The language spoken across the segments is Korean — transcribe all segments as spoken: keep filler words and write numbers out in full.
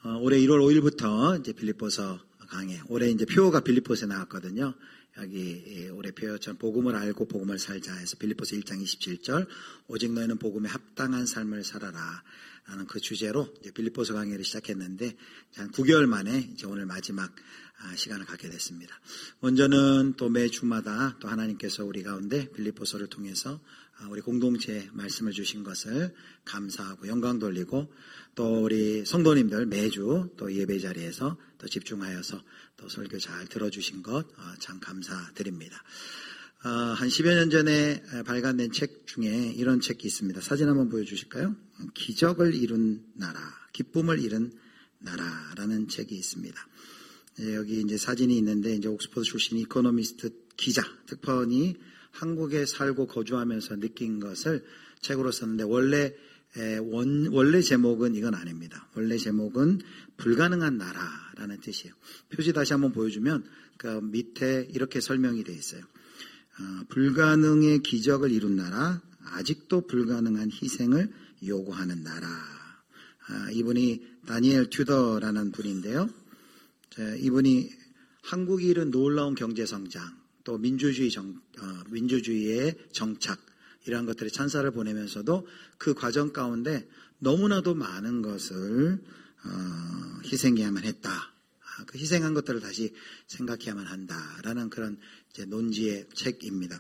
어, 올해 일월 오일부터 이제 빌립보서 강해. 올해 이제 표가 빌립보서에 나왔거든요. 여기 올해 표처럼 복음을 알고 복음을 살자 해서 빌립보서 일 장 이십칠 절 오직 너희는 복음에 합당한 삶을 살아라 라는 그 주제로 이제 빌립보서 강의를 시작했는데 한 구 개월 만에 이제 오늘 마지막 시간을 갖게 됐습니다. 먼저는 또 매주마다 또 하나님께서 우리 가운데 빌립보서를 통해서 우리 공동체에 말씀을 주신 것을 감사하고 영광 돌리고 또 우리 성도님들 매주 또 예배 자리에서 또 집중하여서 또 설교 잘 들어주신 것 참 감사드립니다. 한 십여 년 전에 발간된 책 중에 이런 책이 있습니다. 사진 한번 보여주실까요? 기적을 이룬 나라, 기쁨을 이룬 나라라는 책이 있습니다. 여기 이제 사진이 있는데 이제 옥스퍼드 출신 이코노미스트 기자 특파원이 한국에 살고 거주하면서 느낀 것을 책으로 썼는데 원래 원, 원래 제목은 이건 아닙니다. 원래 제목은 불가능한 나라라는 뜻이에요. 표지 다시 한번 보여주면 그 밑에 이렇게 설명이 되어 있어요. 어, 불가능의 기적을 이룬 나라, 아직도 불가능한 희생을 요구하는 나라. 아, 이분이 다니엘 튜더라는 분인데요. 자, 이분이 한국이 이룬 놀라운 경제성장, 또 민주주의 정, 어, 민주주의의 정착, 이러한 것들의 찬사를 보내면서도 그 과정 가운데 너무나도 많은 것을 어, 희생해야만 했다. 아, 그 희생한 것들을 다시 생각해야만 한다라는 그런 이제 논지의 책입니다.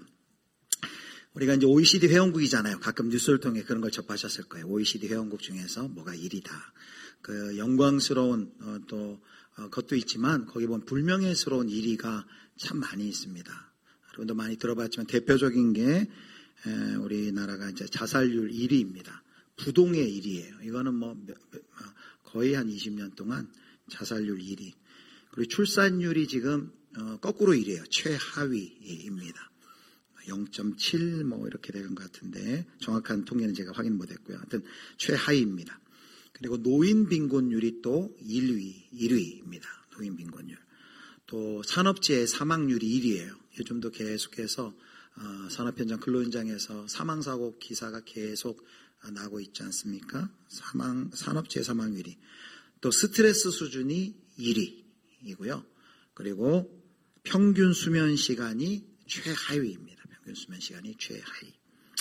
우리가 이제 오이시디 회원국이잖아요. 가끔 뉴스를 통해 그런 걸 접하셨을 거예요. 오이시디 회원국 중에서 뭐가 일 위다. 그 영광스러운 어, 또 어, 것도 있지만 거기 보면 불명예스러운 일 위가 참 많이 있습니다. 여러분도 많이 들어봤지만 대표적인 게 에, 우리나라가 이제 자살률 일 위입니다. 부동의 일 위예요. 이거는 뭐 거의 한 이십 년 동안 자살률 일 위. 그리고 출산율이 지금 어, 거꾸로 일 위예요. 최하위입니다. 영 점 칠 뭐 이렇게 되는 것 같은데 정확한 통계는 제가 확인 못했고요. 하여튼 최하위입니다. 그리고 노인 빈곤율이 또 일 위, 일 위입니다. 노인 빈곤율. 또 산업재해 사망률이 일 위예요. 요즘도 계속해서 어, 산업 현장 근로 현장에서 사망사고 기사가 계속 나고 있지 않습니까? 사망 산업재해 사망률이. 또 스트레스 수준이 일 위이고요. 그리고 평균 수면 시간이 최하위입니다. 평균 수면 시간이 최하위.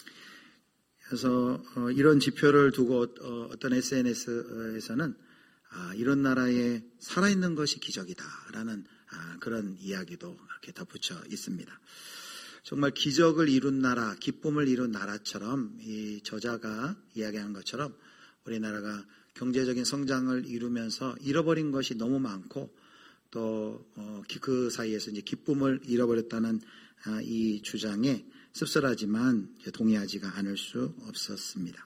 그래서 어, 이런 지표를 두고 어, 어떤 에스엔에스에서는 아, 이런 나라에 살아있는 것이 기적이다라는 아, 그런 이야기도 이렇게 덧붙여 있습니다. 정말 기적을 이룬 나라, 기쁨을 이룬 나라처럼 이 저자가 이야기한 것처럼 우리나라가 경제적인 성장을 이루면서 잃어버린 것이 너무 많고 또 그 사이에서 이제 기쁨을 잃어버렸다는 이 주장에 씁쓸하지만 동의하지가 않을 수 없었습니다.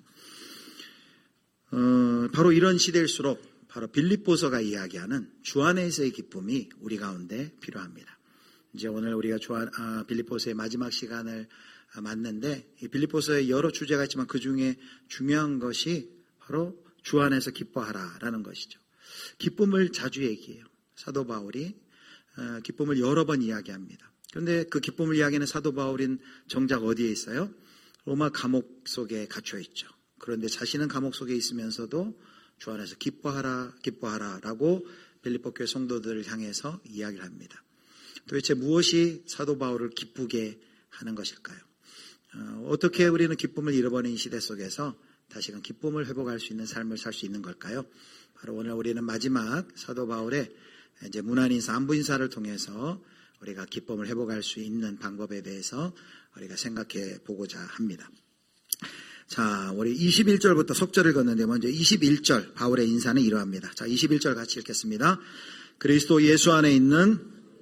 어, 바로 이런 시대일수록 바로 빌립보서가 이야기하는 주 안에서의 기쁨이 우리 가운데 필요합니다. 이제 오늘 우리가 주안, 아, 빌립보서의 마지막 시간을 맞는데 이 빌립보서에 여러 주제가 있지만 그 중에 중요한 것이 바로 주 안에서 기뻐하라라는 것이죠. 기쁨을 자주 얘기해요. 사도 바울이 어, 기쁨을 여러 번 이야기합니다. 그런데 그 기쁨을 이야기하는 사도 바울인 정작 어디에 있어요? 로마 감옥 속에 갇혀 있죠. 그런데 자신은 감옥 속에 있으면서도 주 안에서 기뻐하라 기뻐하라 라고 빌립보 교회 성도들을 향해서 이야기를 합니다. 도대체 무엇이 사도 바울을 기쁘게 하는 것일까요? 어, 어떻게 우리는 기쁨을 잃어버린 시대 속에서 다시금 기쁨을 회복할 수 있는 삶을 살 수 있는 걸까요? 바로 오늘 우리는 마지막 사도 바울의 이제 문안인사, 안부인사를 통해서 우리가 기쁨을 회복할 수 있는 방법에 대해서 우리가 생각해 보고자 합니다. 자, 우리 이십일 절부터 속절을 걷는데 먼저 이십일 절 바울의 인사는 이러합니다. 자, 이십일 절 같이 읽겠습니다. 그리스도 예수 안에 있는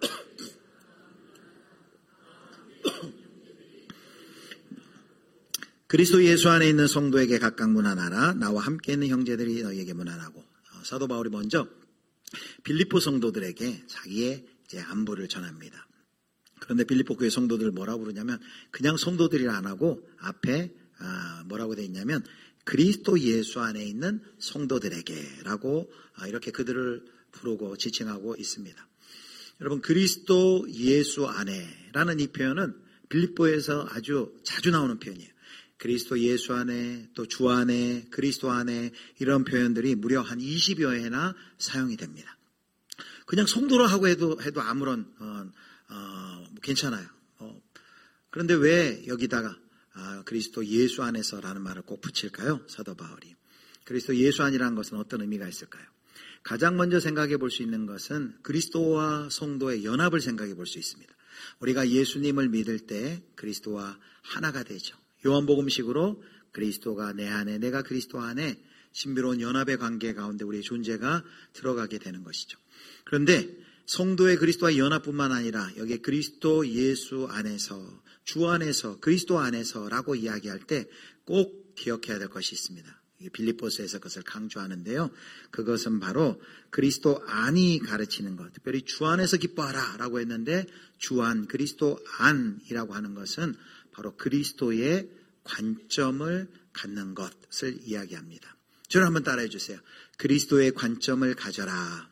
그리스도 예수 안에 있는 성도에게 각각 문안하라. 나와 함께 있는 형제들이 너희에게 문안하고. 사도 바울이 먼저 빌립보 성도들에게 자기의 이제 안부를 전합니다. 그런데 빌립보 교회 성도들을 뭐라고 부르냐면 그냥 성도들이라 안 하고 앞에 아, 뭐라고 되어 있냐면 그리스도 예수 안에 있는 성도들에게라고 아, 이렇게 그들을 부르고 지칭하고 있습니다. 여러분 그리스도 예수 안에라는 이 표현은 빌립보에서 아주 자주 나오는 표현이에요. 그리스도 예수 안에, 또 주 안에, 그리스도 안에 이런 표현들이 무려 한 이십여 회나 사용이 됩니다. 그냥 성도로 하고 해도, 해도 아무런 어, 어, 괜찮아요. 어, 그런데 왜 여기다가 아, 그리스도 예수 안에서라는 말을 꼭 붙일까요? 사도 바울이. 그리스도 예수 안이라는 것은 어떤 의미가 있을까요? 가장 먼저 생각해 볼 수 있는 것은 그리스도와 성도의 연합을 생각해 볼 수 있습니다. 우리가 예수님을 믿을 때 그리스도와 하나가 되죠. 요한복음식으로 그리스도가 내 안에, 내가 그리스도 안에 신비로운 연합의 관계 가운데 우리의 존재가 들어가게 되는 것이죠. 그런데 성도의 그리스도와 연합뿐만 아니라 여기에 그리스도 예수 안에서, 주 안에서, 그리스도 안에서라고 이야기할 때 꼭 기억해야 될 것이 있습니다. 빌립보서에서 그것을 강조하는데요. 그것은 바로 그리스도 안이 가르치는 것, 특별히 주 안에서 기뻐하라 라고 했는데 주 안, 그리스도 안이라고 하는 것은 바로 그리스도의 관점을 갖는 것을 이야기합니다. 저를 한번 따라해 주세요. 그리스도의 관점을 가져라.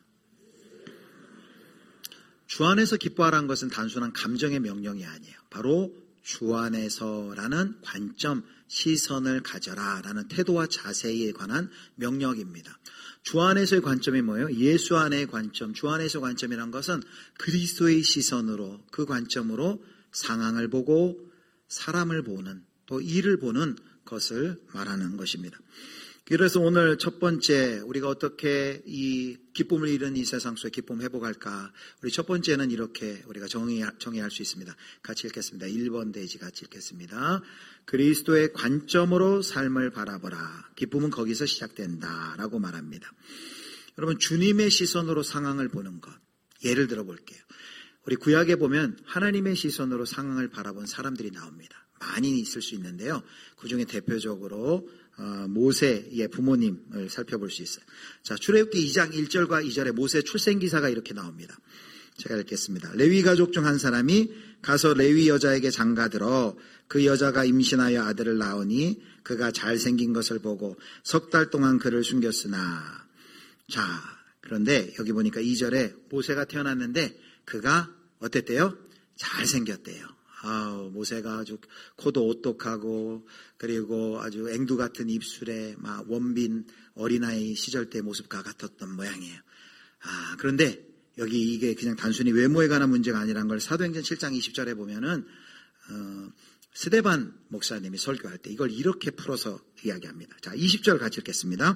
주 안에서 기뻐하라는 것은 단순한 감정의 명령이 아니에요. 바로 주 안에서라는 관점, 시선을 가져라라는 태도와 자세에 관한 명령입니다. 주 안에서의 관점이 뭐예요? 예수 안의 관점, 주 안에서의 관점이란 것은 그리스도의 시선으로, 그 관점으로 상황을 보고 사람을 보는, 또 일을 보는 것을 말하는 것입니다. 그래서 오늘 첫 번째 우리가 어떻게 이 기쁨을 잃은 이 세상 속에 기쁨을 회복할까? 우리 첫 번째는 이렇게 우리가 정의, 정의할 수 있습니다. 같이 읽겠습니다. 일 번 대지 같이 읽겠습니다. 그리스도의 관점으로 삶을 바라보라. 기쁨은 거기서 시작된다라고 말합니다. 여러분, 주님의 시선으로 상황을 보는 것. 예를 들어 볼게요. 우리 구약에 보면 하나님의 시선으로 상황을 바라본 사람들이 나옵니다. 많이 있을 수 있는데요. 그중에 대표적으로 어, 모세의 부모님을 살펴볼 수 있어요. 자, 출애굽기 이 장 일 절과 이 절에 모세 출생기사가 이렇게 나옵니다. 제가 읽겠습니다. 레위 가족 중 한 사람이 가서 레위 여자에게 장가들어 그 여자가 임신하여 아들을 낳으니 그가 잘생긴 것을 보고 석 달 동안 그를 숨겼으나. 자, 그런데 여기 보니까 이 절에 모세가 태어났는데 그가 어땠대요? 잘생겼대요. 아, 모세가 아주 코도 오똑하고 그리고 아주 앵두 같은 입술에 막 원빈 어린아이 시절 때 모습과 같았던 모양이에요. 아, 그런데 여기 이게 그냥 단순히 외모에 관한 문제가 아니란 걸 사도행전 칠 장 이십 절에 보면은 어, 스데반 목사님이 설교할 때 이걸 이렇게 풀어서 이야기합니다. 자, 이십 절 같이 읽겠습니다.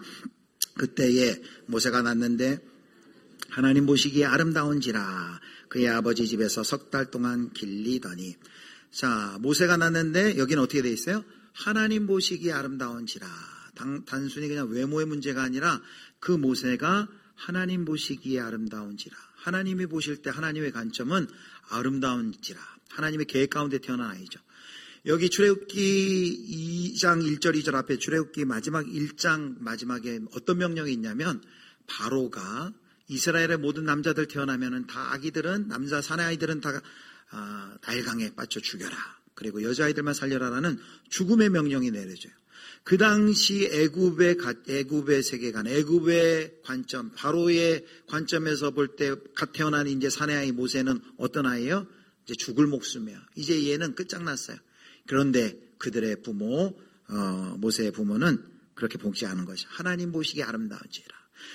그때에 모세가 낳는데 하나님 보시기에 아름다운지라 그의 아버지 집에서 석 달 동안 길리더니. 자, 모세가 낳는데 여기는 어떻게 돼 있어요? 하나님 보시기에 아름다운지라. 단, 단순히 그냥 외모의 문제가 아니라 그 모세가 하나님 보시기에 아름다운지라. 하나님이 보실 때 하나님의 관점은 아름다운지라. 하나님의 계획 가운데 태어난 아이죠. 여기 출애굽기 이 장 일 절 이 절 앞에 출애굽기 마지막 일 장 마지막에 어떤 명령이 있냐면 바로가 이스라엘의 모든 남자들 태어나면은 다 아기들은 남자 사내 아이들은 다 아, 나일강에 빠져 죽여라. 그리고 여자아이들만 살려라라는 죽음의 명령이 내려져요. 그 당시 애굽의 애굽의 세계관, 애굽의 관점, 바로의 관점에서 볼 때 갓 태어난 이제 사내 아이 모세는 어떤 아이예요? 이제 죽을 목숨이에요. 이제 얘는 끝장났어요. 그런데 그들의 부모, 어, 모세의 부모는 그렇게 보지 않은 것이 하나님 보시기에 아름다운지라.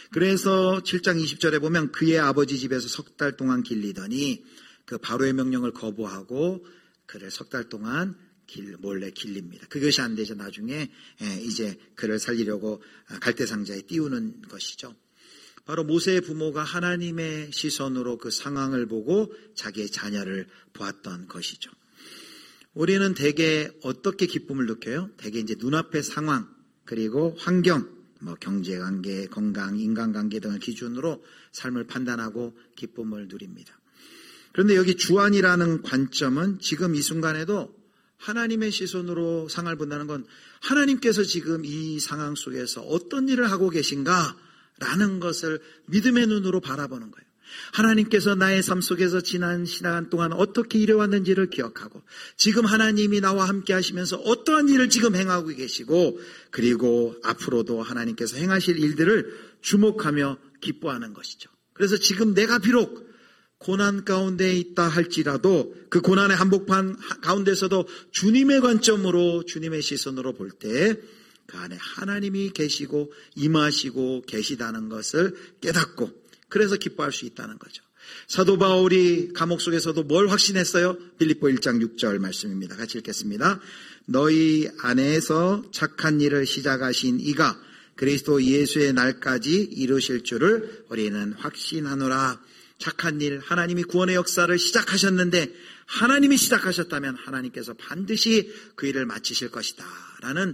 그래서 칠 장 이십 절에 보면 그의 아버지 집에서 석 달 동안 길리더니 그 바로의 명령을 거부하고 그를 석 달 동안 길, 몰래 길립니다. 그것이 안 되죠. 나중에 이제 그를 살리려고 갈대상자에 띄우는 것이죠. 바로 모세의 부모가 하나님의 시선으로 그 상황을 보고 자기의 자녀를 보았던 것이죠. 우리는 대개 어떻게 기쁨을 느껴요? 대개 이제 눈앞의 상황 그리고 환경, 뭐 경제관계, 건강, 인간관계 등을 기준으로 삶을 판단하고 기쁨을 누립니다. 그런데 여기 주안이라는 관점은 지금 이 순간에도 하나님의 시선으로 상황을 본다는 건 하나님께서 지금 이 상황 속에서 어떤 일을 하고 계신가라는 것을 믿음의 눈으로 바라보는 거예요. 하나님께서 나의 삶 속에서 지난 시간 동안 어떻게 일해왔는지를 기억하고 지금 하나님이 나와 함께 하시면서 어떠한 일을 지금 행하고 계시고 그리고 앞으로도 하나님께서 행하실 일들을 주목하며 기뻐하는 것이죠. 그래서 지금 내가 비록 고난 가운데 있다 할지라도 그 고난의 한복판 가운데서도 주님의 관점으로 주님의 시선으로 볼 때 그 안에 하나님이 계시고 임하시고 계시다는 것을 깨닫고 그래서 기뻐할 수 있다는 거죠. 사도 바울이 감옥 속에서도 뭘 확신했어요? 빌립보 일 장 육 절 말씀입니다. 같이 읽겠습니다. 너희 안에서 착한 일을 시작하신 이가 그리스도 예수의 날까지 이루실 줄을 우리는 확신하노라. 착한 일, 하나님이 구원의 역사를 시작하셨는데 하나님이 시작하셨다면 하나님께서 반드시 그 일을 마치실 것이다 라는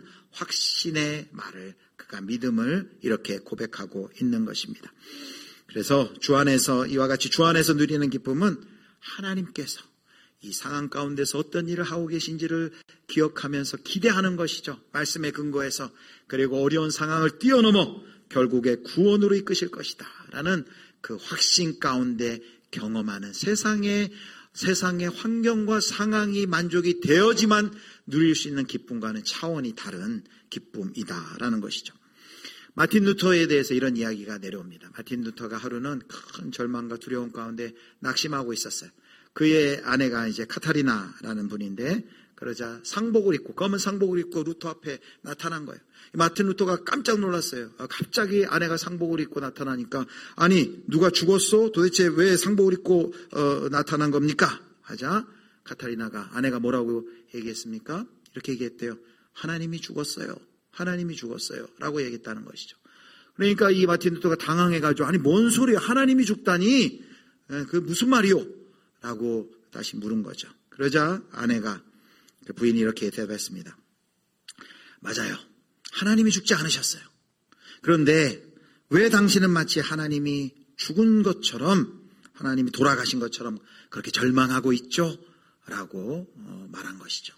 확신의 말을, 그가 믿음을 이렇게 고백하고 있는 것입니다. 그래서 주 안에서, 이와 같이 주 안에서 누리는 기쁨은 하나님께서 이 상황 가운데서 어떤 일을 하고 계신지를 기억하면서 기대하는 것이죠. 말씀에 근거해서. 그리고 어려운 상황을 뛰어넘어 결국에 구원으로 이끄실 것이다 라는 그 확신 가운데 경험하는 세상의, 세상의 환경과 상황이 만족이 되어지만 누릴 수 있는 기쁨과는 차원이 다른 기쁨이다라는 것이죠. 마틴 루터에 대해서 이런 이야기가 내려옵니다. 마틴 루터가 하루는 큰 절망과 두려움 가운데 낙심하고 있었어요. 그의 아내가 이제 카타리나라는 분인데, 그러자 상복을 입고, 검은 상복을 입고 루터 앞에 나타난 거예요. 마틴 루터가 깜짝 놀랐어요. 갑자기 아내가 상복을 입고 나타나니까, 아니 누가 죽었어? 도대체 왜 상복을 입고 어, 나타난 겁니까? 하자 카타리나가, 아내가 뭐라고 얘기했습니까? 이렇게 얘기했대요. 하나님이 죽었어요. 하나님이 죽었어요 라고 얘기했다는 것이죠. 그러니까 이 마틴 루터가 당황해가지고, 아니 뭔 소리야, 하나님이 죽다니, 그 무슨 말이요? 라고 다시 물은 거죠. 그러자 아내가, 그 부인이 이렇게 대답했습니다. 맞아요. 하나님이 죽지 않으셨어요. 그런데 왜 당신은 마치 하나님이 죽은 것처럼, 하나님이 돌아가신 것처럼 그렇게 절망하고 있죠? 라고 말한 것이죠.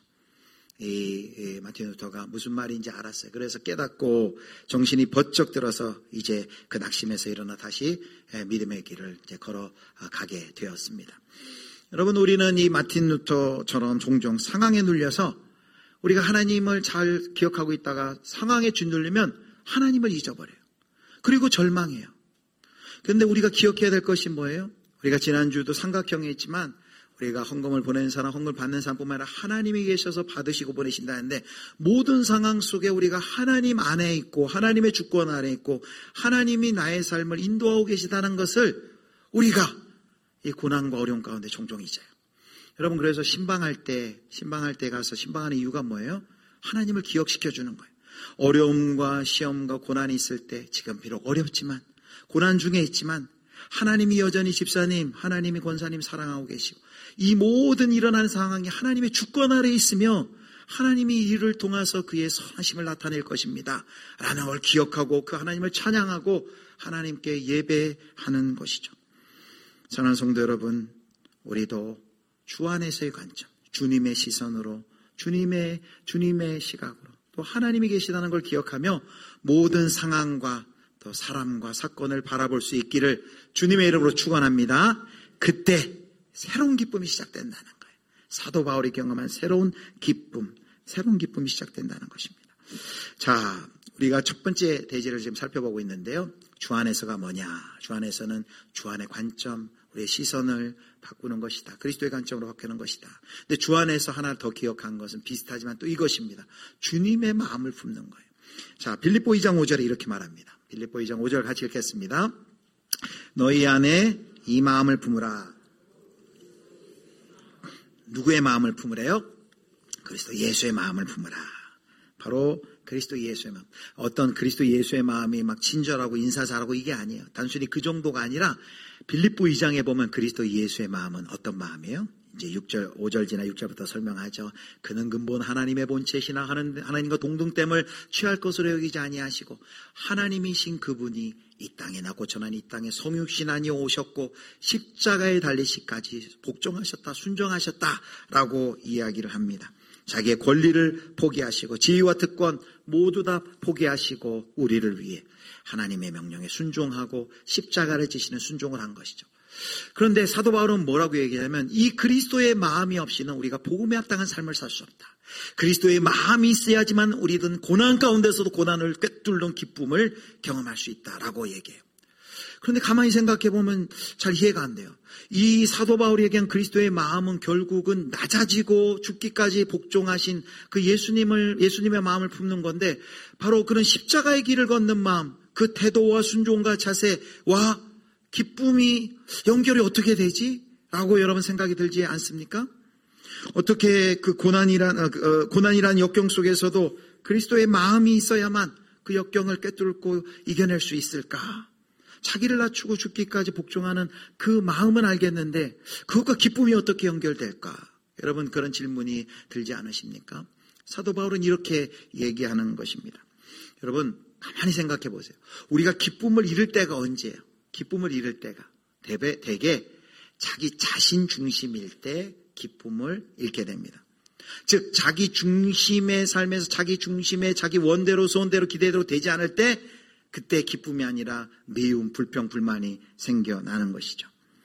이, 이 마틴 루터가 무슨 말인지 알았어요. 그래서 깨닫고 정신이 번쩍 들어서 이제 그 낙심에서 일어나 다시 믿음의 길을 이제 걸어가게 되었습니다. 여러분, 우리는 이 마틴 루터처럼 종종 상황에 눌려서 우리가 하나님을 잘 기억하고 있다가 상황에 짓눌리면 하나님을 잊어버려요. 그리고 절망해요. 그런데 우리가 기억해야 될 것이 뭐예요? 우리가 지난주도 삼각형에 있지만 우리가 헌금을 보내는 사람, 헌금을 받는 사람뿐만 아니라 하나님이 계셔서 받으시고 보내신다는데, 모든 상황 속에 우리가 하나님 안에 있고 하나님의 주권 아래 있고 하나님이 나의 삶을 인도하고 계시다는 것을 우리가 이 고난과 어려움 가운데 종종 잊어요. 여러분, 그래서 신방할 때, 신방할 때 가서 신방하는 이유가 뭐예요? 하나님을 기억시켜 주는 거예요. 어려움과 시험과 고난이 있을 때, 지금 비록 어렵지만, 고난 중에 있지만 하나님이 여전히 집사님, 하나님이 권사님 사랑하고 계시고, 이 모든 일어나는 상황이 하나님의 주권 아래에 있으며 하나님이 이를 통해서 그의 선하심을 나타낼 것입니다 라는 걸 기억하고 그 하나님을 찬양하고 하나님께 예배하는 것이죠. 사랑하는 성도 여러분, 우리도 주 안에서의 관점, 주님의 시선으로, 주님의 주님의 시각으로, 또 하나님이 계시다는 걸 기억하며 모든 상황과 또 사람과 사건을 바라볼 수 있기를 주님의 이름으로 축원합니다. 그때 새로운 기쁨이 시작된다는 거예요. 사도 바울이 경험한 새로운 기쁨, 새로운 기쁨이 시작된다는 것입니다. 자, 우리가 첫 번째 대지를 지금 살펴보고 있는데요. 주 안에서가 뭐냐? 주 안에서는 주 안의 관점, 우리의 시선을 바꾸는 것이다. 그리스도의 관점으로 바꾸는 것이다. 근데 주 안에서 하나 더 기억한 것은 비슷하지만 또 이것입니다. 주님의 마음을 품는 거예요. 자, 빌립보 이 장 오 절에 이렇게 말합니다. 빌립보 이 장 오 절 같이 읽겠습니다. 너희 안에 이 마음을 품으라. 누구의 마음을 품으래요? 그리스도 예수의 마음을 품으라. 바로 그리스도 예수의 마음. 어떤 그리스도 예수의 마음이 막 친절하고 인사 잘하고 이게 아니에요. 단순히 그 정도가 아니라 빌립보 이 장에 보면 그리스도 예수의 마음은 어떤 마음이에요? 이제 육 절, 오 절 지나 육 절부터 설명하죠. 그는 근본 하나님의 본체시나 하나님과 동등됨을 취할 것으로 여기지 아니하시고 하나님이신 그분이 이 땅에 나고 전한 이 땅에 성육신하니 오셨고 십자가에 달리시까지 복종하셨다, 순종하셨다라고 이야기를 합니다. 자기의 권리를 포기하시고 지위와 특권 모두 다 포기하시고 우리를 위해 하나님의 명령에 순종하고 십자가를 지시는 순종을 한 것이죠. 그런데 사도 바울은 뭐라고 얘기하냐면, 이 그리스도의 마음이 없이는 우리가 복음에 합당한 삶을 살 수 없다. 그리스도의 마음이 있어야지만 우리는 고난 가운데서도 고난을 꿰뚫는 기쁨을 경험할 수 있다라고 얘기해요. 그런데 가만히 생각해 보면 잘 이해가 안 돼요. 이 사도 바울이 얘기한 그리스도의 마음은 결국은 낮아지고 죽기까지 복종하신 그 예수님을, 예수님의 마음을 품는 건데, 바로 그런 십자가의 길을 걷는 마음, 그 태도와 순종과 자세와 기쁨이 연결이 어떻게 되지? 라고 여러분 생각이 들지 않습니까? 어떻게 그 고난이란, 고난이란 역경 속에서도 그리스도의 마음이 있어야만 그 역경을 꿰뚫고 이겨낼 수 있을까? 자기를 낮추고 죽기까지 복종하는 그 마음은 알겠는데 그것과 기쁨이 어떻게 연결될까? 여러분 그런 질문이 들지 않으십니까? 사도 바울은 이렇게 얘기하는 것입니다. 여러분 가만히 생각해 보세요. 우리가 기쁨을 잃을 때가 언제예요? 기쁨을 잃을 때가 대개, 대개 자기 자신 중심일 때 기쁨을 잃게 됩니다. 즉 자기 중심의 삶에서 자기 중심의 자기 원대로 소원대로 기대대로 되지 않을 때 그때 기쁨이 아니라 미움, 불평, 불만이 생겨나는 것이죠.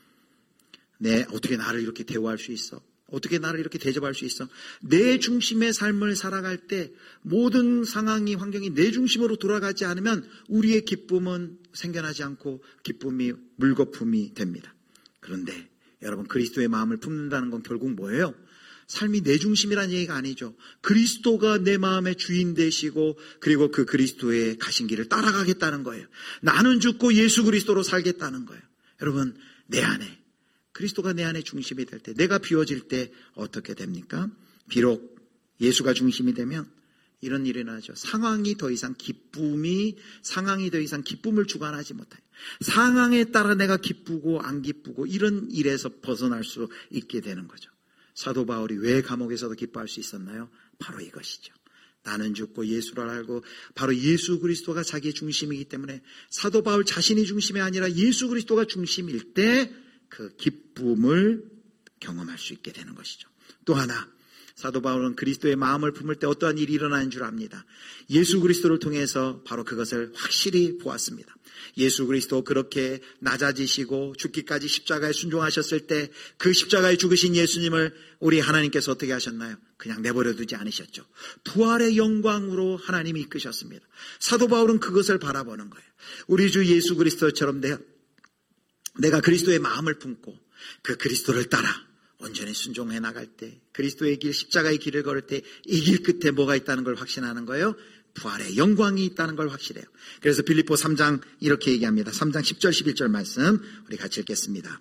네, 어떻게 나를 이렇게 대우할 수 있어? 어떻게 나를 이렇게 대접할 수 있어? 내 중심의 삶을 살아갈 때 모든 상황이, 환경이 내 중심으로 돌아가지 않으면 우리의 기쁨은 생겨나지 않고 기쁨이 물거품이 됩니다. 그런데 여러분 그리스도의 마음을 품는다는 건 결국 뭐예요? 삶이 내 중심이라는 얘기가 아니죠. 그리스도가 내 마음의 주인 되시고 그리고 그 그리스도의 가신 길을 따라가겠다는 거예요. 나는 죽고 예수 그리스도로 살겠다는 거예요. 여러분 내 안에 그리스도가 내 안에 중심이 될 때, 내가 비워질 때 어떻게 됩니까? 비록 예수가 중심이 되면 이런 일이 나죠. 상황이 더 이상 기쁨이 상황이 더 이상 기쁨을 주관하지 못해요. 상황에 따라 내가 기쁘고 안 기쁘고 이런 일에서 벗어날 수 있게 되는 거죠. 사도 바울이 왜 감옥에서도 기뻐할 수 있었나요? 바로 이것이죠. 나는 죽고 예수를 알고 바로 예수 그리스도가 자기의 중심이기 때문에 사도 바울 자신이 중심이 아니라 예수 그리스도가 중심일 때 그 기쁨을 경험할 수 있게 되는 것이죠. 또 하나 사도 바울은 그리스도의 마음을 품을 때 어떠한 일이 일어나는 줄 압니다. 예수 그리스도를 통해서 바로 그것을 확실히 보았습니다. 예수 그리스도 그렇게 낮아지시고 죽기까지 십자가에 순종하셨을 때 그 십자가에 죽으신 예수님을 우리 하나님께서 어떻게 하셨나요? 그냥 내버려 두지 않으셨죠. 부활의 영광으로 하나님이 이끄셨습니다. 사도 바울은 그것을 바라보는 거예요. 우리 주 예수 그리스도처럼 내가, 내가 그리스도의 마음을 품고 그 그리스도를 따라 온전히 순종해 나갈 때 그리스도의 길, 십자가의 길을 걸을 때 이 길 끝에 뭐가 있다는 걸 확신하는 거예요? 부활의 영광이 있다는 걸 확실해요. 그래서 빌립보 삼 장 이렇게 얘기합니다. 삼 장 십 절 십일 절 말씀 우리 같이 읽겠습니다.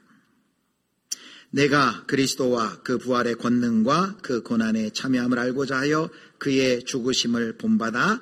내가 그리스도와 그 부활의 권능과 그 고난에 참여함을 알고자 하여 그의 죽으심을 본받아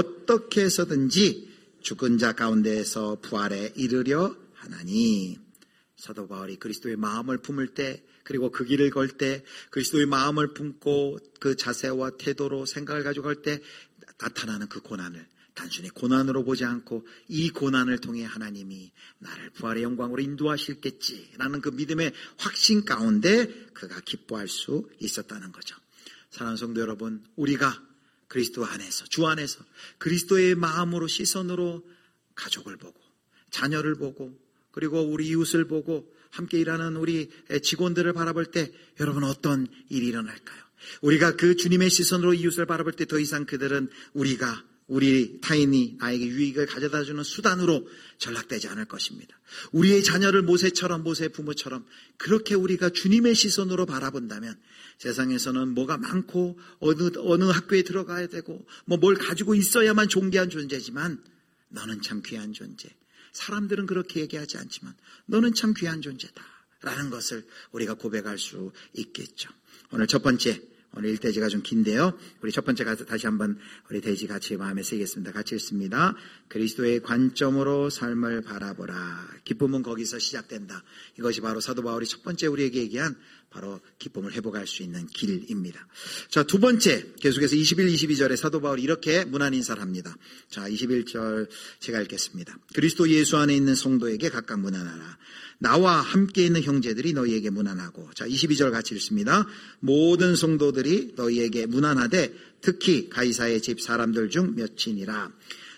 어떻게 해서든지 죽은 자 가운데에서 부활에 이르려 하나니. 사도 바울이 그리스도의 마음을 품을 때 그리고 그 길을 걸 때 그리스도의 마음을 품고 그 자세와 태도로 생각을 가지고 갈 때 나타나는 그 고난을 단순히 고난으로 보지 않고 이 고난을 통해 하나님이 나를 부활의 영광으로 인도하실겠지라는 그 믿음의 확신 가운데 그가 기뻐할 수 있었다는 거죠. 사랑하는 성도 여러분, 우리가 그리스도 안에서 주 안에서 그리스도의 마음으로 시선으로 가족을 보고 자녀를 보고 그리고 우리 이웃을 보고 함께 일하는 우리 직원들을 바라볼 때 여러분 어떤 일이 일어날까요? 우리가 그 주님의 시선으로 이웃을 바라볼 때 더 이상 그들은 우리가 우리 타인이 나에게 유익을 가져다주는 수단으로 전락되지 않을 것입니다. 우리의 자녀를 모세처럼 모세의 부모처럼 그렇게 우리가 주님의 시선으로 바라본다면 세상에서는 뭐가 많고 어느, 어느 학교에 들어가야 되고 뭐 뭘 가지고 있어야만 존귀한 존재지만 너는 참 귀한 존재. 사람들은 그렇게 얘기하지 않지만 너는 참 귀한 존재다라는 것을 우리가 고백할 수 있겠죠. 오늘 첫 번째, 오늘 일대지가 좀 긴데요. 우리 첫 번째 가서 다시 한번 우리 대지 같이 마음에 새기겠습니다. 같이 읽습니다. 그리스도의 관점으로 삶을 바라보라. 기쁨은 거기서 시작된다. 이것이 바로 사도 바울이 첫 번째 우리에게 얘기한 바로 기쁨을 회복할 수 있는 길입니다. 자, 두 번째 계속해서 이십일, 이십이 절에 사도 바울이 이렇게 문안 인사를 합니다. 자, 이십일 절 제가 읽겠습니다. 그리스도 예수 안에 있는 성도에게 각각 문안하라. 나와 함께 있는 형제들이 너희에게 문안하고. 자, 이십이 절 같이 읽습니다. 모든 성도들이 너희에게 문안하되 특히 가이사의 집 사람들 중 몇이니라.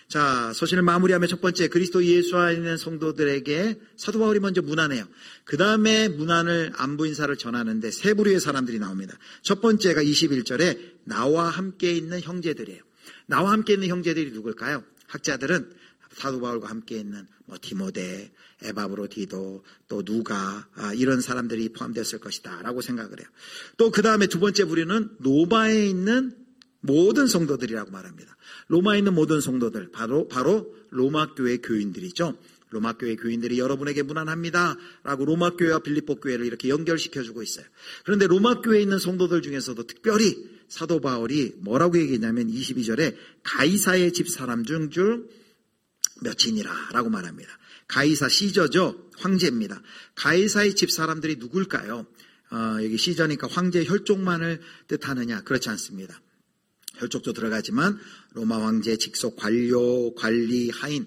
자, 서신을 마무리하며 첫 번째 그리스도 예수 안에 있는 성도들에게 사도 바울이 먼저 문안해요. 그 다음에 문안을 안부 인사를 전하는데 세 부류의 사람들이 나옵니다. 첫 번째가 이십일 절에 나와 함께 있는 형제들이에요. 나와 함께 있는 형제들이 누굴까요? 학자들은 사도 바울과 함께 있는 뭐 디모데, 에바브로디도, 또 누가 아, 이런 사람들이 포함되었을 것이다라고 생각을 해요. 또 그 다음에 두 번째 부류는 로마에 있는 모든 성도들이라고 말합니다. 로마에 있는 모든 성도들, 바로 바로 로마 교회 교인들이죠. 로마 교회 교인들이 여러분에게 문안합니다 라고 로마 교회와 빌립보 교회를 이렇게 연결시켜주고 있어요. 그런데 로마 교회에 있는 성도들 중에서도 특별히 사도 바울이 뭐라고 얘기했냐면 이십이 절에 가이사의 집 사람 중 줄 몇이니라 라고 말합니다. 가이사 시저죠. 황제입니다. 가이사의 집 사람들이 누굴까요? 어, 여기 시저니까 황제의 혈족만을 뜻하느냐? 그렇지 않습니다. 혈족도 들어가지만 로마 황제 직속 관료, 관리, 하인,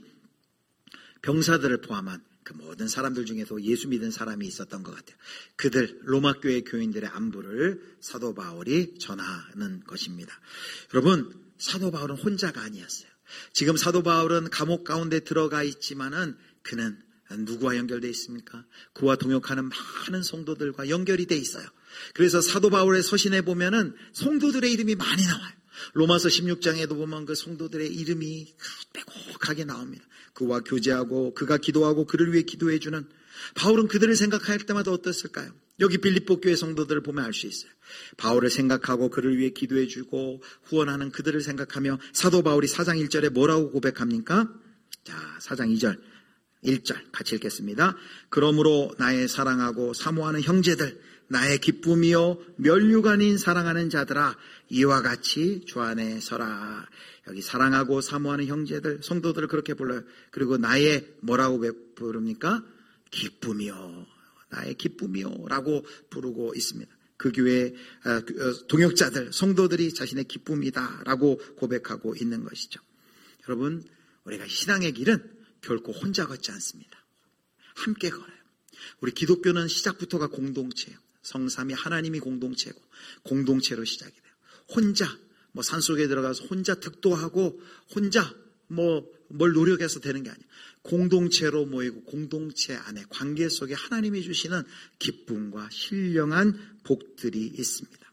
병사들을 포함한 그 모든 사람들 중에서 예수 믿은 사람이 있었던 것 같아요. 그들 로마 교회 교인들의 안부를 사도 바울이 전하는 것입니다. 여러분, 사도 바울은 혼자가 아니었어요. 지금 사도 바울은 감옥 가운데 들어가 있지만은 그는 누구와 연결되어 있습니까? 그와 동역하는 많은 성도들과 연결이 되어 있어요. 그래서 사도 바울의 서신에 보면은 성도들의 이름이 많이 나와요. 로마서 십육 장에도 보면 그 성도들의 이름이 빼곡하게 나옵니다. 그와 교제하고 그가 기도하고 그를 위해 기도해주는, 바울은 그들을 생각할 때마다 어땠을까요? 여기 빌립보 교회 성도들을 보면 알 수 있어요. 바울을 생각하고 그를 위해 기도해주고 후원하는 그들을 생각하며 사도 바울이 사 장 일 절에 뭐라고 고백합니까? 자, 사 장 이 절 일 절 같이 읽겠습니다. 그러므로 나의 사랑하고 사모하는 형제들, 나의 기쁨이요 면류가 아닌 사랑하는 자들아, 이와 같이 주 안에 서라. 여기 사랑하고 사모하는 형제들, 성도들을 그렇게 불러요. 그리고 나의 뭐라고 부릅니까? 기쁨이요, 나의 기쁨이요 라고 부르고 있습니다. 그 교회 동역자들, 성도들이 자신의 기쁨이다 라고 고백하고 있는 것이죠. 여러분, 우리가 신앙의 길은 결코 혼자 걷지 않습니다. 함께 걸어요. 우리 기독교는 시작부터가 공동체예요. 성삼위 하나님이 공동체고 공동체로 시작이 돼요. 혼자 뭐 산속에 들어가서 혼자 득도하고 혼자 뭐 뭘 노력해서 되는 게 아니에요. 공동체로 모이고 공동체 안에 관계 속에 하나님이 주시는 기쁨과 신령한 복들이 있습니다.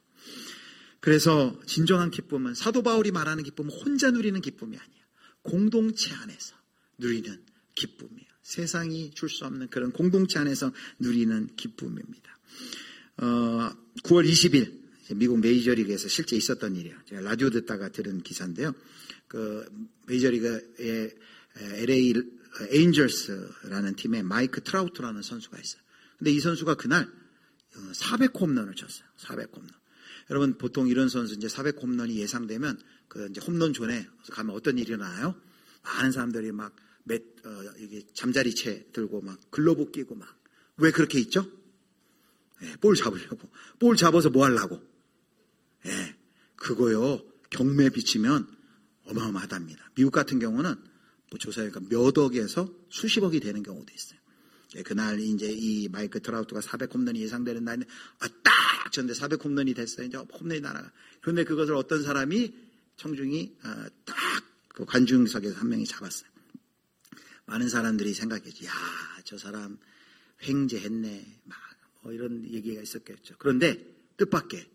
그래서 진정한 기쁨은, 사도 바울이 말하는 기쁨은 혼자 누리는 기쁨이 아니에요. 공동체 안에서 누리는 기쁨이에요. 세상이 줄 수 없는 그런 공동체 안에서 누리는 기쁨입니다. 어, 구월 이십일 미국 메이저리그에서 실제 있었던 일이에요. 제가 라디오 듣다가 들은 기사인데요. 그 메이저리그의 엘에이 에인절스라는 팀에 마이크 트라우트라는 선수가 있어요. 근데 이 선수가 그날 사백 홈런을 쳤어요. 사백 홈런. 여러분, 보통 이런 선수 이제 사백 홈런이 예상되면 그 이제 홈런 존에 가면 어떤 일이 일어나요? 많은 사람들이 막 몇, 어, 이게 잠자리채 들고 막 글러브 끼고 막. 왜 그렇게 있죠? 예, 볼 잡으려고. 볼 잡아서 뭐 하려고? 예, 그거요, 경매에 비치면 어마어마하답니다. 미국 같은 경우는 뭐 조사해니까 몇 억에서 수십억이 되는 경우도 있어요. 예, 그날 이제 이 마이크 트라우트가 사백 홈런이 예상되는 날인데, 아, 딱! 쳤는데 사백 홈런이 됐어요. 이제 홈런이 날아가. 그런데 그것을 어떤 사람이, 청중이, 아, 딱! 그 관중석에서 한 명이 잡았어요. 많은 사람들이 생각했지, 야, 저 사람 횡재했네. 막, 뭐 이런 얘기가 있었겠죠. 그런데 뜻밖의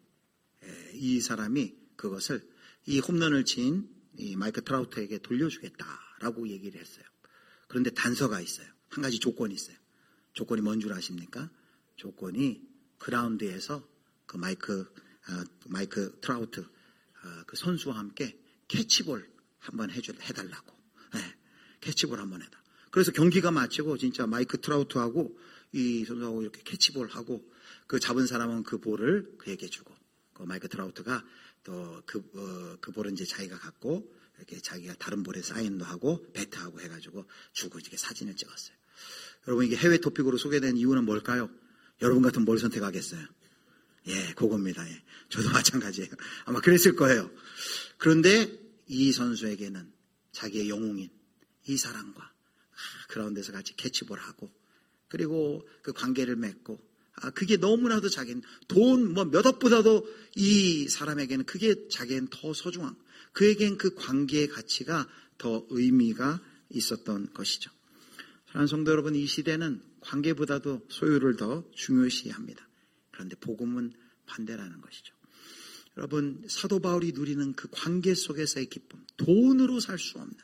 이 사람이 그것을, 이 홈런을 친 이 마이크 트라우트에게 돌려주겠다라고 얘기를 했어요. 그런데 단서가 있어요. 한 가지 조건이 있어요. 조건이 뭔 줄 아십니까? 조건이 그라운드에서 그 마이크, 어, 마이크 트라우트 어, 그 선수와 함께 캐치볼 한번 해줄, 해달라고. 네, 캐치볼 한번 해다. 그래서 경기가 마치고 진짜 마이크 트라우트하고 이 선수하고 이렇게 캐치볼하고 그 잡은 사람은 그 볼을 그에게 주고, 그 마이크 트라우트가 또 그, 어, 그 볼은 이제 자기가 갖고 이렇게 자기가 다른 볼에 사인도 하고 배트하고 해가지고 주고 이렇게 사진을 찍었어요. 여러분, 이게 해외 토픽으로 소개된 이유는 뭘까요? 여러분 같으면 뭘 선택하겠어요? 예, 그겁니다. 예. 저도 마찬가지예요. 아마 그랬을 거예요. 그런데 이 선수에게는 자기의 영웅인 이 사람과 그라운드에서 같이 캐치볼하고 그리고 그 관계를 맺고, 아, 그게 너무나도 자기는 돈 뭐 몇 억보다도 이 사람에게는 그게 자기는 더 소중한, 그에겐 그 관계의 가치가 더 의미가 있었던 것이죠. 사랑하는 성도 여러분, 이 시대는 관계보다도 소유를 더 중요시합니다. 그런데 복음은 반대라는 것이죠. 여러분, 사도 바울이 누리는 그 관계 속에서의 기쁨, 돈으로 살 수 없는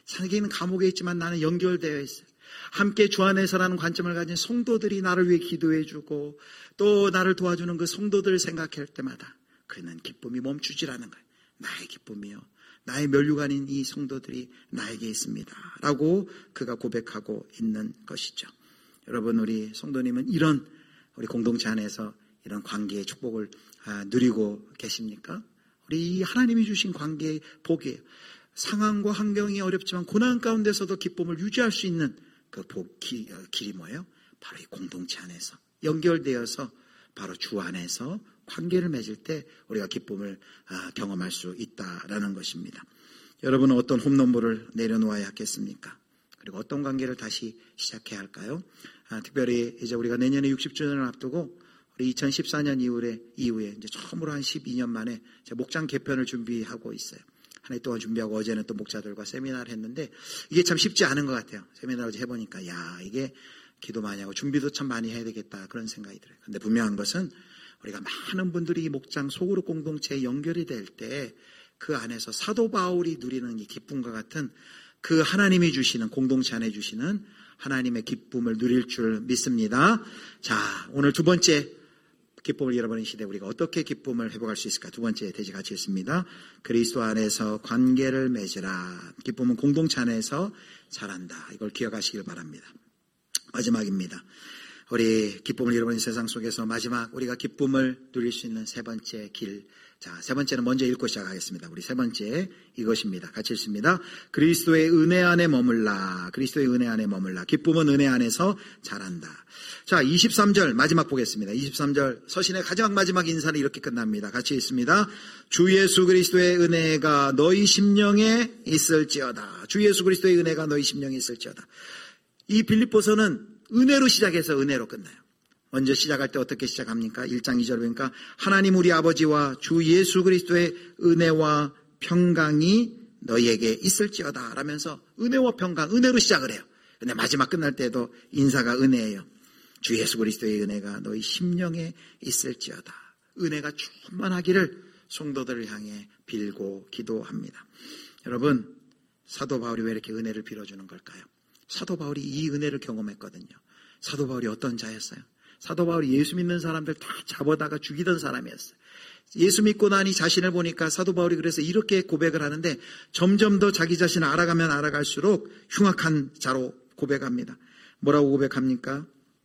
자기는 감옥에 있지만 나는 연결되어 있어요. 함께 주 안에서라는 관점을 가진 성도들이 나를 위해 기도해주고 또 나를 도와주는 그 성도들을 생각할 때마다 그는 기쁨이 멈추질 않은 거예요. 나의 기쁨이요, 나의 면류관인 이 성도들이 나에게 있습니다 라고 그가 고백하고 있는 것이죠. 여러분, 우리 성도님은 이런 우리 공동체 안에서 이런 관계의 축복을 누리고 계십니까? 우리 하나님이 주신 관계의 복이에요. 상황과 환경이 어렵지만 고난 가운데서도 기쁨을 유지할 수 있는 그 복, 기, 길이 뭐예요? 바로 이 공동체 안에서 연결되어서 바로 주 안에서 관계를 맺을 때 우리가 기쁨을 경험할 수 있다라는 것입니다. 여러분은 어떤 홈런볼을 내려놓아야 하겠습니까? 그리고 어떤 관계를 다시 시작해야 할까요? 아, 특별히 이제 우리가 내년에 육십 주년을 앞두고 우리 이천십사 년 이후에, 이후에 이제 처음으로 한 십이 년 만에 목장 개편을 준비하고 있어요. 한 해 동안 준비하고 어제는 또 목자들과 세미나를 했는데 이게 참 쉽지 않은 것 같아요. 세미나를 어제 해보니까 야, 이게 기도 많이 하고 준비도 참 많이 해야 되겠다 그런 생각이 들어요. 근데 분명한 것은 우리가 많은 분들이 이 목장 소그룹 공동체에 연결이 될 때 그 안에서 사도 바울이 누리는 이 기쁨과 같은 그 하나님이 주시는 공동체 안에 주시는 하나님의 기쁨을 누릴 줄 믿습니다. 자, 오늘 두 번째 기쁨을 잃어버린 시대 우리가 어떻게 기쁨을 회복할 수 있을까? 두 번째 대지 같이 있습니다. 그리스도 안에서 관계를 맺으라. 기쁨은 공동체 안에서 자란다. 이걸 기억하시길 바랍니다. 마지막입니다. 우리 기쁨을 잃어버린 세상 속에서 마지막 우리가 기쁨을 누릴 수 있는 세 번째 길. 자, 세 번째는 먼저 읽고 시작하겠습니다. 우리 세 번째 이것입니다. 같이 읽습니다. 그리스도의 은혜 안에 머물라. 그리스도의 은혜 안에 머물라. 기쁨은 은혜 안에서 자란다. 자, 이십삼 절 마지막 보겠습니다. 이십삼 절 서신의 가장 마지막 인사는 이렇게 끝납니다. 같이 읽습니다. 주 예수 그리스도의 은혜가 너희 심령에 있을지어다. 주 예수 그리스도의 은혜가 너희 심령에 있을지어다. 이 빌립보서는 은혜로 시작해서 은혜로 끝나요. 먼저 시작할 때 어떻게 시작합니까? 일 장 이 절 보니까 하나님 우리 아버지와 주 예수 그리스도의 은혜와 평강이 너희에게 있을지어다 라면서 은혜와 평강, 은혜로 시작을 해요. 근데 마지막 끝날 때도 인사가 은혜예요. 주 예수 그리스도의 은혜가 너희 심령에 있을지어다. 은혜가 충만하기를 성도들을 향해 빌고 기도합니다. 여러분, 사도 바울이 왜 이렇게 은혜를 빌어주는 걸까요? 사도 바울이 이 은혜를 경험했거든요. 사도 바울이 어떤 자였어요? 사도 바울이 예수 믿는 사람들 다 잡아다가 죽이던 사람이었어요. 예수 믿고 나니 자신을 보니까 사도 바울이 그래서 이렇게 고백을 하는데 점점 더 자기 자신을 알아가면 알아갈수록 흉악한 자로 고백합니다. 뭐라고 고백합니까?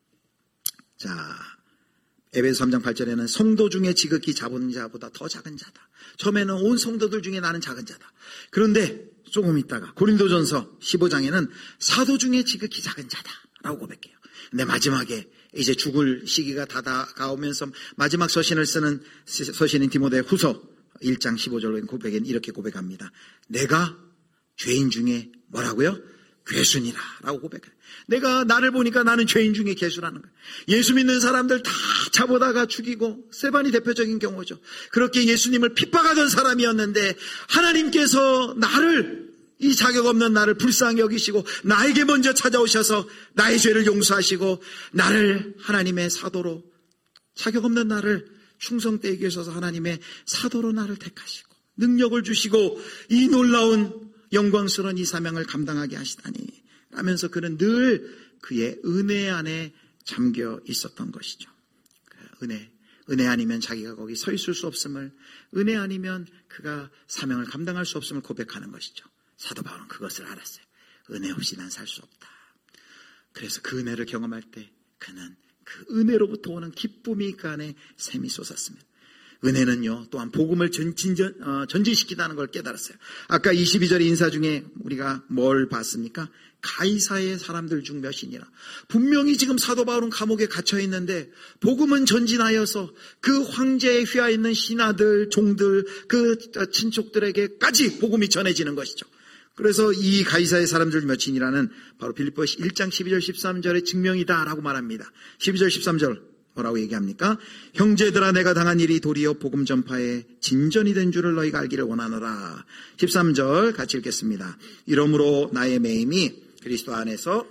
자, 에베소 삼 장 팔 절에는 성도 중에 지극히 작은 자보다 더 작은 자다. 처음에는 온 성도들 중에 나는 작은 자다. 그런데 조금 있다가 고린도전서 십오 장에는 사도 중에 지극히 작은 자다라고 고백해요. 근데 마지막에 이제 죽을 시기가 다가오면서 마지막 서신을 쓰는 서신인 디모데 후서 일 장 십오 절로 고백엔 이렇게 고백합니다. 내가 죄인 중에 뭐라고요? 괴순이라 라고 고백해요. 내가 나를 보니까 나는 죄인 중에 괴순하는 거예요. 예수 믿는 사람들 다 잡아다가 죽이고 스데반이 대표적인 경우죠. 그렇게 예수님을 핍박하던 사람이었는데 하나님께서 나를 이 자격 없는 나를 불쌍히 여기시고 나에게 먼저 찾아오셔서 나의 죄를 용서하시고 나를 하나님의 사도로 자격 없는 나를 충성되게 하셔서 하나님의 사도로 나를 택하시고 능력을 주시고 이 놀라운 영광스러운 이 사명을 감당하게 하시다니 라면서 그는 늘 그의 은혜 안에 잠겨 있었던 것이죠. 은혜, 은혜 아니면 자기가 거기 서 있을 수 없음을, 은혜 아니면 그가 사명을 감당할 수 없음을 고백하는 것이죠. 사도 바울은 그것을 알았어요. 은혜 없이 난 살 수 없다. 그래서 그 은혜를 경험할 때 그는 그 은혜로부터 오는 기쁨이 그 안에 샘이 솟았습니다. 은혜는요 또한 복음을 전진전, 어, 전진시키다는 걸 깨달았어요. 아까 이십이 절의 인사 중에 우리가 뭘 봤습니까? 가이사의 사람들 중 몇이니라. 분명히 지금 사도 바울은 감옥에 갇혀 있는데 복음은 전진하여서 그 황제에 휘하 있는 신하들, 종들, 그 친족들에게까지 복음이 전해지는 것이죠. 그래서 이 가이사의 사람들 몇이니라는 바로 빌립보서 일 장 십이 절 십삼 절의 증명이다라고 말합니다. 십이 절 십삼 절 뭐라고 얘기합니까? 형제들아 내가 당한 일이 도리어 복음 전파에 진전이 된 줄을 너희가 알기를 원하노라. 십삼 절 같이 읽겠습니다. 이러므로 나의 매임이 그리스도 안에서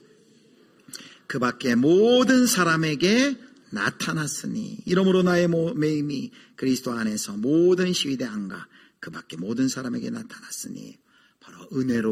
그 밖에 모든 사람에게 나타났으니, 이러므로 나의 매임이 그리스도 안에서 모든 시위대 안과 그 밖에 모든 사람에게 나타났으니 바로 은혜로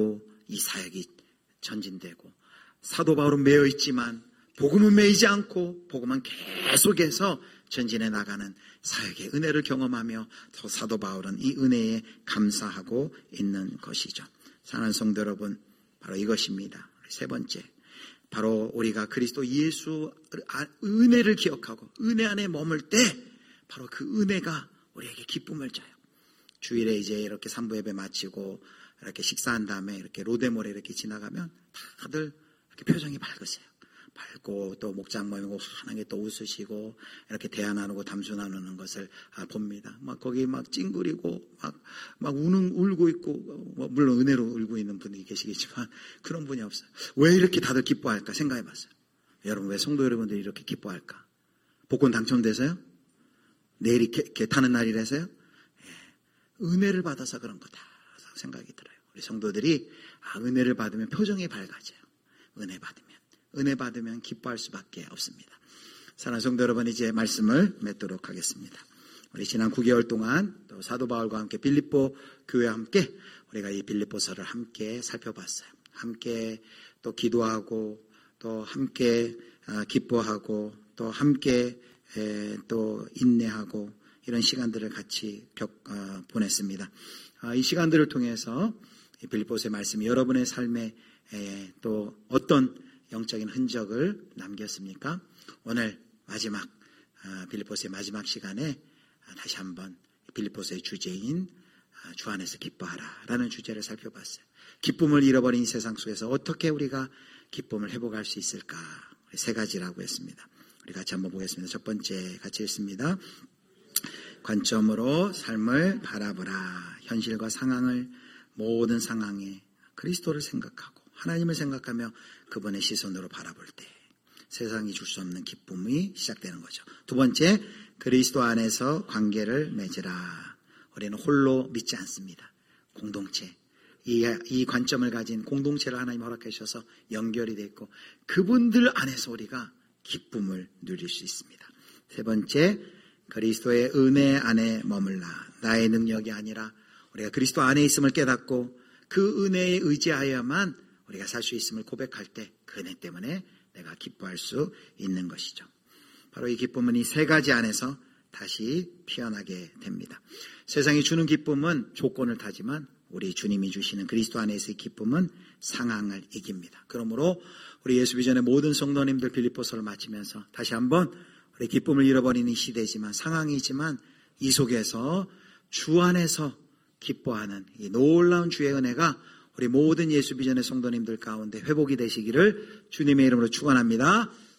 이 사역이 전진되고 사도 바울은 매여 있지만 복음은 매이지 않고 복음은 계속해서 전진해 나가는 사역의 은혜를 경험하며 또 사도 바울은 이 은혜에 감사하고 있는 것이죠. 사랑하는 성도 여러분, 바로 이것입니다. 세 번째, 바로 우리가 그리스도 예수 은혜를 기억하고 은혜 안에 머물 때 바로 그 은혜가 우리에게 기쁨을 줘요. 주일에 이제 이렇게 삼부 예배 마치고 이렇게 식사한 다음에 이렇게 로데몰에 이렇게 지나가면 다들 이렇게 표정이 밝으세요. 밝고 또 목장 모이고 환하게 또 웃으시고 이렇게 대화 나누고 담소 나누는 것을 봅니다. 막 거기 막 찡그리고 막, 막 우는, 울고 있고, 뭐 물론 은혜로 울고 있는 분이 계시겠지만 그런 분이 없어요. 왜 이렇게 다들 기뻐할까 생각해 봤어요. 여러분, 왜 성도 여러분들이 이렇게 기뻐할까? 복권 당첨돼서요? 내일이 개, 개 타는 날이라서요? 예. 은혜를 받아서 그런 거다 생각이 들어요. 우리 성도들이 아, 은혜를 받으면 표정이 밝아져요. 은혜 받으면. 은혜 받으면 기뻐할 수밖에 없습니다. 사랑하는 성도 여러분, 이제 말씀을 맺도록 하겠습니다. 우리 지난 구 개월 동안 또 사도 바울과 함께 빌립보 교회와 함께 우리가 이 빌립보서를 함께 살펴봤어요. 함께 또 기도하고 또 함께 기뻐하고 또 함께 또 인내하고 이런 시간들을 같이 겪, 보냈습니다. 이 시간들을 통해서 빌립보서의 말씀이 여러분의 삶에 또 어떤 영적인 흔적을 남겼습니까? 오늘 마지막 빌립보서의 마지막 시간에 다시 한번 빌립보서의 주제인 주 안에서 기뻐하라 라는 주제를 살펴봤어요. 기쁨을 잃어버린 이 세상 속에서 어떻게 우리가 기쁨을 회복할 수 있을까? 세 가지라고 했습니다. 우리 같이 한번 보겠습니다. 첫 번째 같이 읽습니다. 관점으로 삶을 바라보라. 현실과 상황을 모든 상황에 그리스도를 생각하고 하나님을 생각하며 그분의 시선으로 바라볼 때 세상이 줄 수 없는 기쁨이 시작되는 거죠. 두 번째, 그리스도 안에서 관계를 맺으라. 우리는 홀로 믿지 않습니다. 공동체. 이, 이 관점을 가진 공동체를 하나님 허락해 주셔서 연결이 되어 있고 그분들 안에서 우리가 기쁨을 누릴 수 있습니다. 세 번째, 그리스도의 은혜 안에 머물라. 나의 능력이 아니라 우리가 그리스도 안에 있음을 깨닫고 그 은혜에 의지하여야만 우리가 살 수 있음을 고백할 때 그 은혜 때문에 내가 기뻐할 수 있는 것이죠. 바로 이 기쁨은 이 세 가지 안에서 다시 피어나게 됩니다. 세상이 주는 기쁨은 조건을 타지만 우리 주님이 주시는 그리스도 안에서의 기쁨은 상황을 이깁니다. 그러므로 우리 예수 비전의 모든 성도님들 빌립보서를 마치면서 다시 한번 우리 기쁨을 잃어버리는 이 시대지만 상황이지만 이 속에서 주 안에서 기뻐하는 이 놀라운 주의 은혜가 우리 모든 예수 비전의 성도님들 가운데 회복이 되시기를 주님의 이름으로 축원합니다.